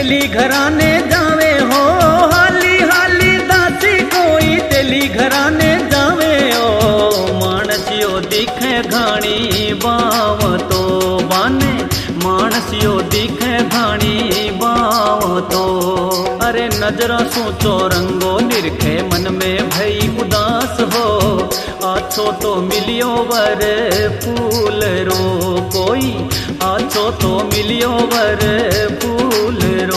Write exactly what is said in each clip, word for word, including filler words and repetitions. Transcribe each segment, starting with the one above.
तेली घराने जावे हो, हाली हाली दासी कोई तेली घराने जावे हो। मानसियो दिखे घाणी बाव तो बाने, मानसियो दिखे घाणी बाव तो। अरे नजरा सोचो रंगो निरखे मन में भई उदास हो। आछो तो मिलियो वर फूल रो कोई, आछो तो मिलियो वर फूल रो।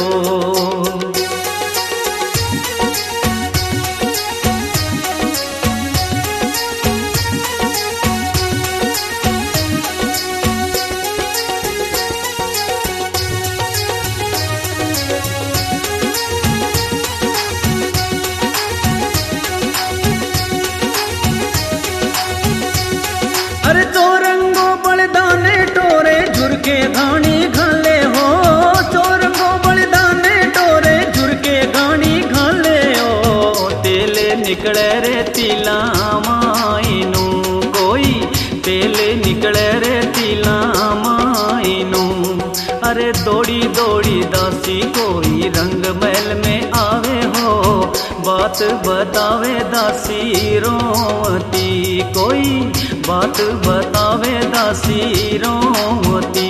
अरे जो रंगो बलिदाने टोरे झुरके घाणी घाले हो, जो रंगो बलिदाने टोरे झुरके घाणी घाले हो। तेले निकले रे तिला माइनू कोई, तेले निकले रे तिला माइनू। अरे दौड़ी दौड़ी दासी कोई रंग महल में आवे हो, बात बतावे दासी रोती कोई, बात बतावे दासी रोती।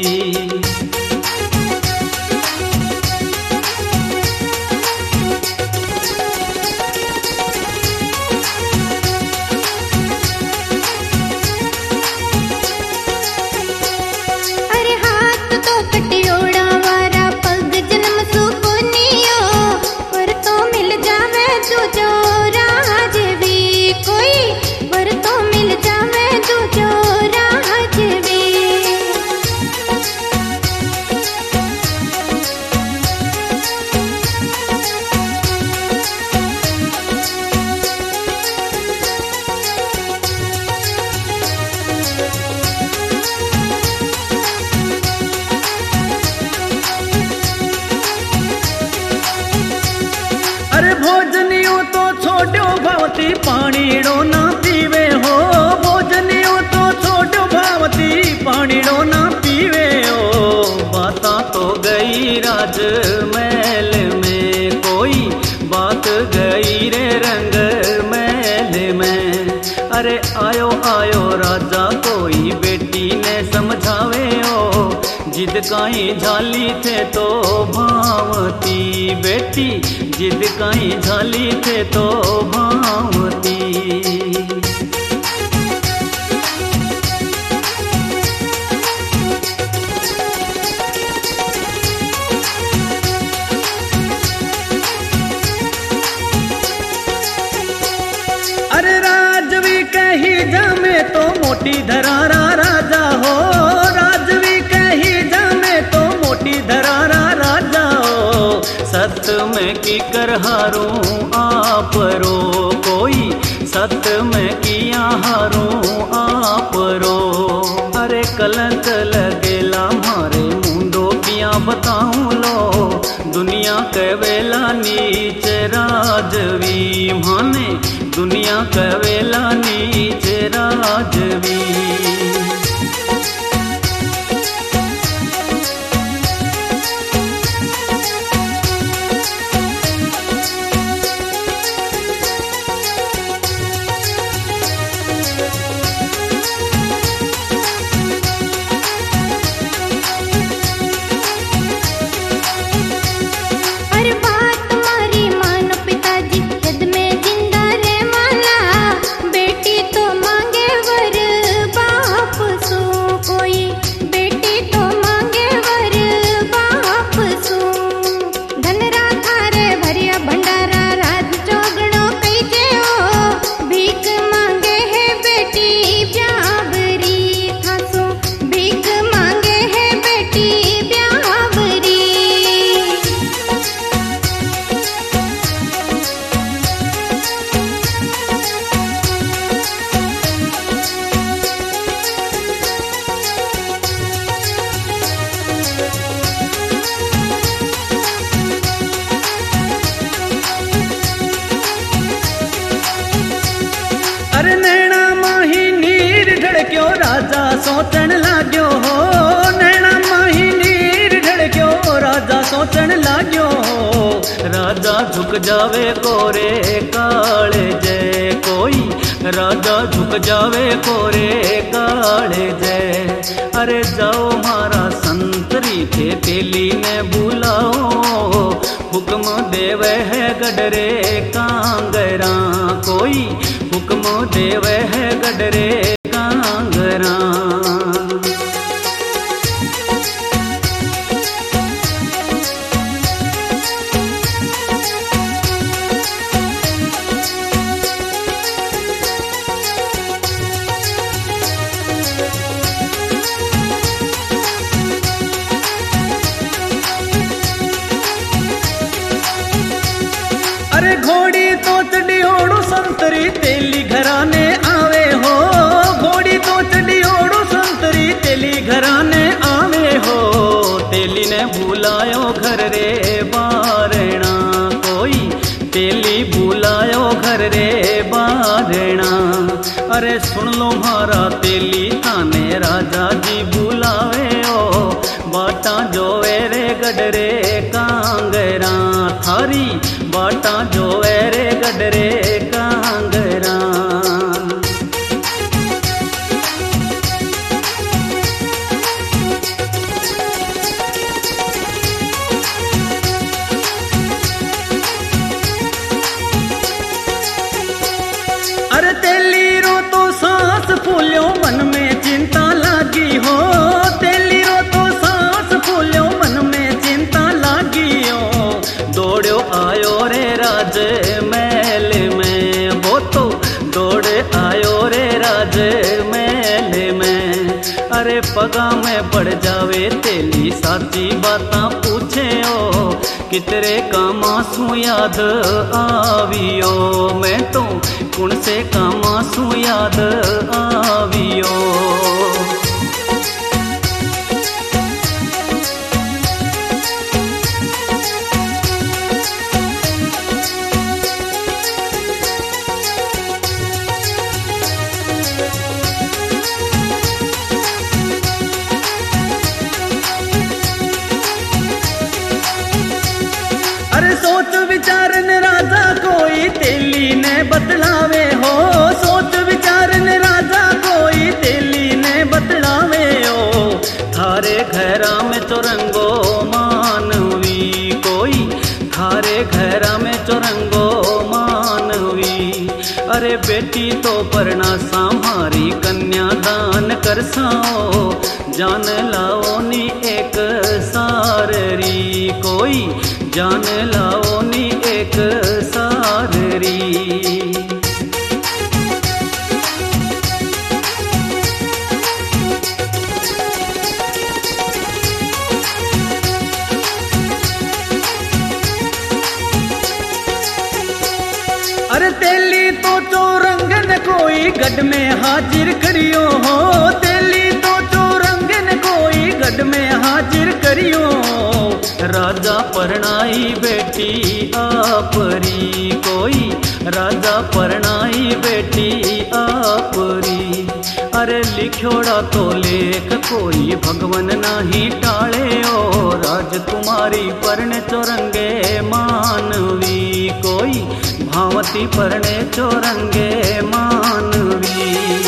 अरे हाथ तो कटियोड़ा वारा पग जन्म सुकुनियो, पर तो मिल जावे तू जो राजवी कोई, पर तो मिल जावे तू जो राजवी। अरे भोजनियो तो छोड़ो भावती पानीड़ो ना पीवे हो, भोजनियो तो छोड़ो भावती पानीड़ो ना पीवे हो। बाता तो गई राज महल में कोई, बात गई रे रंग महल में। अरे आयो आयो राजा कोई बेटी ने समझावे हो, जिद काई झाली थे तो भावती बेटी, जिद काई झाली थे तो भावती। अरे राजवी कही जामे तो मोटी धरारा राजा हो, राजवी कही जामे तो मोटी धरारा राजा हो। सत में की कर हारू आप रो कोई, सत में किया हारू आप रो। अरे कलंक लगेला मारे मुंडो किया बताऊं लो, दुनिया के वेला नीचे राजवी माने, दुनिया के वेला नीचे राजवी। अरे बात मारी मानो पिताजी यद में जिंदा रे माला, बेटी तो मांगे वर बाप सो कोई, बेटी तो मांगे वर बाप सो। धनरा थारे भरिया भंडारा राज चौगड़ो कई जे हो, भीख मांगे है बेटी ब्यावरी थासो, भीख मांगे है बेटी ब्यावरी। अरे नैना माही नीर ढड़क्यो राजा सोचण लाग्यो हो, नैना माही नीर ढड़क्यो राजा सो सोचण लाग्यो, राजा झुक जावे कोरे काले जय। कोई राजा झुक जावे कोरे काले जय। अरे जाओ मारा संतरी थे तेली ने बुलाओ, हुक्म देवे है गडरे कांगरा। कोई हुक्म देवे है गडरे कांगरा। अरे घोड़ी तो चढ़ी ओड़ो संतरी तेली घराने आवे हो। घोड़ी तो चढ़ी ओड़ो संतरी तेली घराने आवे हो। तेली ने बुलायो घर रे बारणा। कोई तेली बुलायो घर रे बारणा। अरे सुन लो मारा तेली थाने राजा जी बुलावे ओ, बाटा जोवे रे गडरे कांगरा। थारी बाटा जोवे रे गडरे कांगरा। अरे तेली रो तो सांस फूल्यो मन में चिंता लागी हो। तेली रो तो सांस फूल्यो मन में चिंता लागी हो। दौड़ो आयो रे राज महल में, वो तो दौड़े आयो रे राज महल में। अरे पगा में पड़ जावे तेली साची बातां पूछे ओ, कितरे कामासू याद आवियो। मैं तो कुण से कामासू याद आवियो। अरे सोच विचारन राजा कोई तेली ने बतलावे हो। सोच विचारन राजा कोई तेली ने बतलावे हो। थारे घरा में चौरंगो मानवी। कोई थारे घरा में चौरंगो मानवी। अरे बेटी तो परना सामारी कन्या दान कर साओ, जान लाओ नी एक साररी। कोई जान लाओ नी एक साररी। अरे तेली तो चौरंगन कोई गढ़ में हाजिर करियो हो। तेली तो चौरंगन कोई गढ़ में हाजिर करियो। राजा परणाई बेटी आपरी। कोई राजा परणाई बेटी आपरी। अरे लिखोड़ा तो लेख कोई भगवन नाही टाले ओ। राजकुमारी परणे चौरंगे मानवी। कोई भावती परणे चौरंगे मानवी।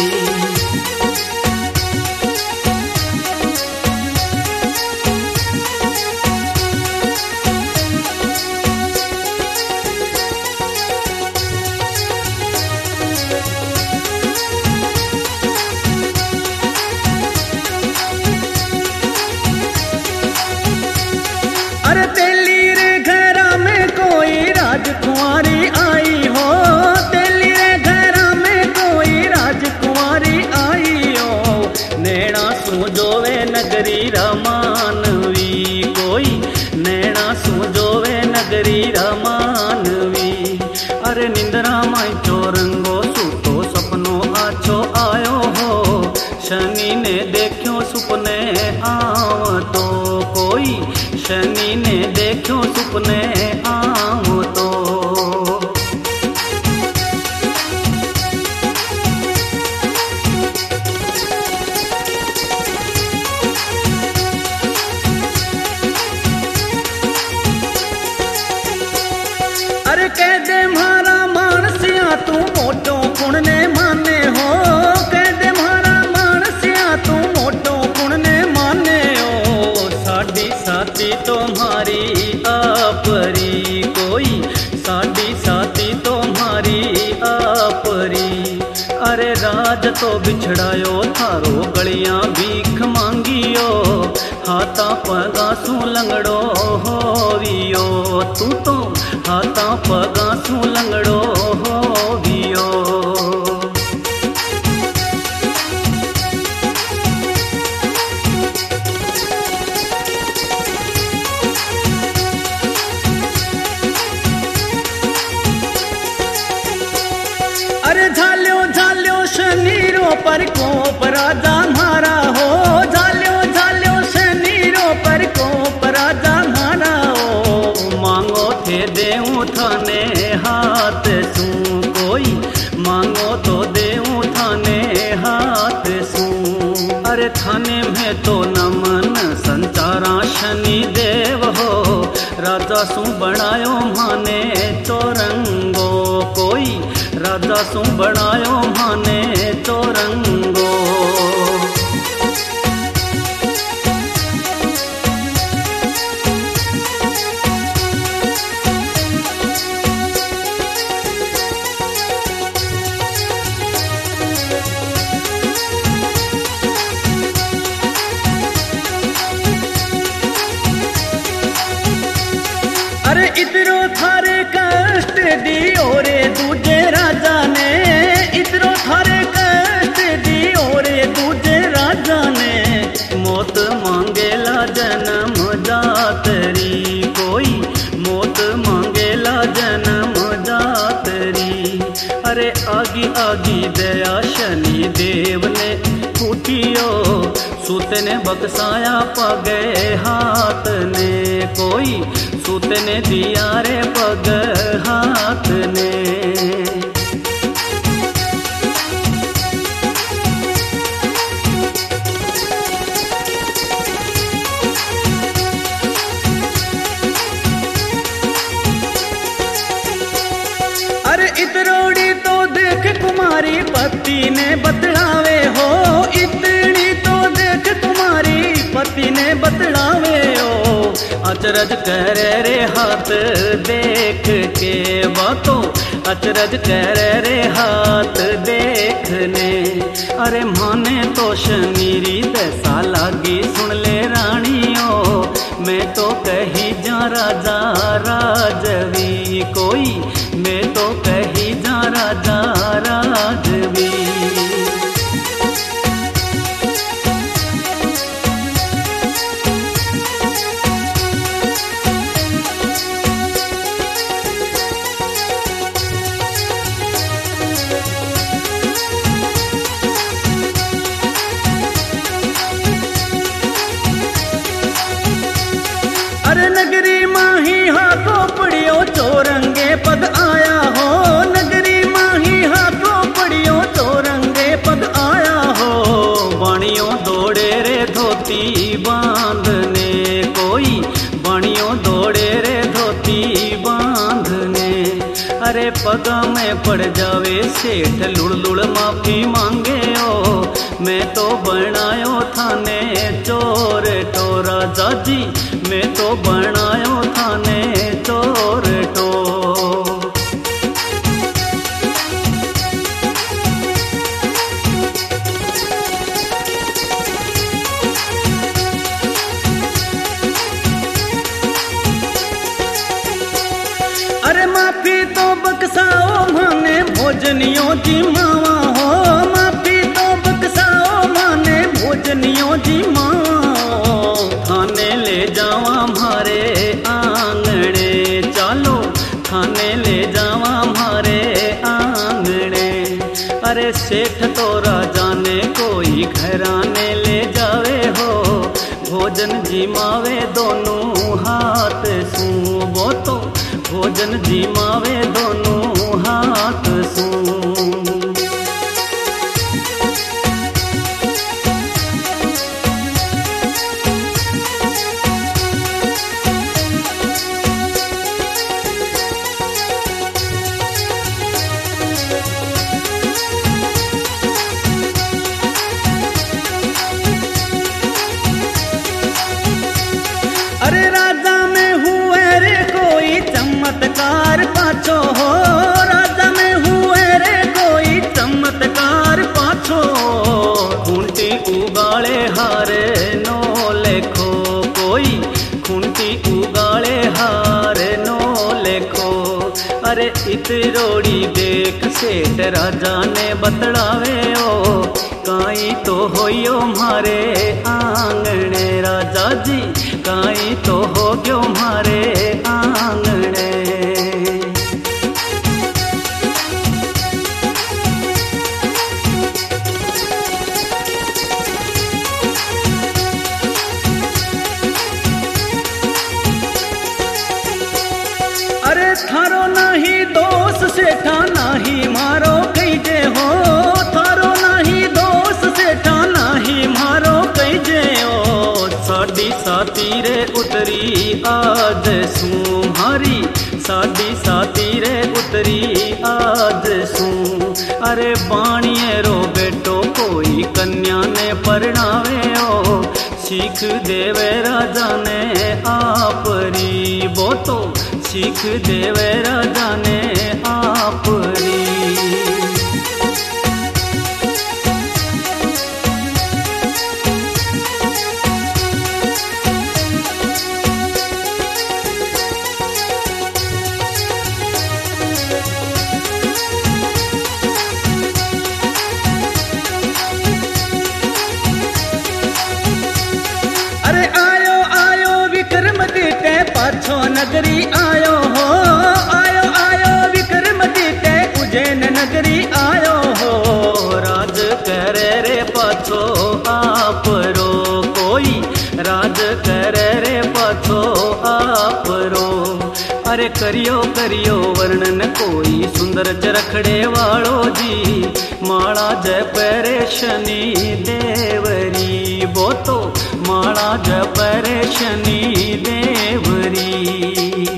अरे तेली रे घरा में कोई राजकुमारी आई हो। तेली रे घरा में कोई राजकुमारी आई हो। नैना सूझोवे नगरी रामानवी। कोई नैना सूझोवे नगरी रामानवी। अरे निंदरा माई चौरंगो सूतो सपनो आछो आयो हो। शनि ने देखो सुपने आव तो। कोई शनि ने देखो सुपने आव तो। अरे कह दे मारा मानसिया तू मोटो कुण ने माने हो, कह दे मारा मानसिया तू मोटो कुण ने माने हो। साडी साथी तुम्हारी आपरी कोई, साडी साथी तुम्हारी आपरी। अरे राज तो बिछड़ायो थारो गलियां भीख मांगियो, हाथा पगा सू लंगड़ो होवियो। तू तो हाथा पगा सू लंगड़ो होवियो। अरे झाल्यो झाल्यो शनीरो पर कोप राजा मारा हो, झाल्यो झाल्यो शनीरो पर कोप राजा मारा हो। मांगो थे देऊं थाने हाथ सू कोई, मांगो तो देऊं थाने हाथ सू। अरे थाने में तो नमन संचारा शनि देव हो, राजा सू बनायो माने चौरंगो कोई, राजा सू बनायो माने चौरंगो। अरे इतरो थारे कष्ट दियो रे दूजे राजा ने, इतरो थारे कष्ट दियो रे दूजे राजा ने। मौत मांगेला जन्म जातरी कोई, मौत मांगेला जन्म जातरी। अरे आगी आगी दया शनि देव ने फूटियो, सूत ने बक्साया पगे हाथ ने कोई, सूत ने दिया रे पग हाथ ने। अरे इतरोड़ी तो देख कुमारी पति ने बतलावे हो, इतनी तो देख तुम्हारी पति ने बतलावे हो। अचरज करे रे हाथ देख के बातों, अचरज करे रे हाथ देखने। अरे माने तो शनीरी दशा लागी सुन ले रानियों, मैं तो कही जा राजा राजवी कोई, मैं तो कही जा राजा राजवी। अरे नगरी माही हाथो पड़ियो चौरंगे पद आया हो, नगरी माही हाथो पड़ियो चौरंगे पद आया हो। बाणियों दौड़े रे धोती बांधने कोई, बाणियों दौड़े रे धोती बांधने। अरे पगा में पड़ जावे सेठ लुड़ लुड़ माफी मांगे हो, मैं तो बनायो थाने चोर टोरा जाजी, मैं तो बनायो थाने चोर टो। अरे माफी तो बक्साओ माने भोजनियों जी मावा हो, माफी तो बक्साओ माने भोजनियों जी मावा। थाने ले जावा मारे आंगणे चालो, थाने ले जावा मारे आंगणे। अरे सेठ तो राजा ने कोई घराने ले जावे हो, भोजन जिमावे दोनों हाथ सू। वो तो भोजन जिमावे दोनों हाथ सू। इतरोड़ी देख सेठ राजा ने बतलावे ओ काई तो होयो मारे आंगणे राजा जी काई तो हो गयो मारे आंगणे। अरे थारो नाही दोस्त सेठा नाही मारो कही जे हो थारो नाही दोस्त सेठा नाही मारो कही जे हो साडी साथी रे उतरी आज सू मारी साडी साथी रे उतरी आज सू। अरे बाणिये रो बेटो कोई कन्या ने परणावे ओ सीख देवे राजा ने आपरी वो तो सीख देवे राजा ने आपरी। अरे आयो आयो विक्रमादित्य पाछो नगरी आयो हो आयो आयो विक्रमादित्य उज्जैन नगरी आयो हो राज करे रे पाछो आपरो कोई राज करे रे पाछो आपरो। अरे करियो करियो वर्णन कोई सुंदर चरखड़े वालो जी माला जय परे शनि देवरी वो तो माला जय परे शनि देवरी।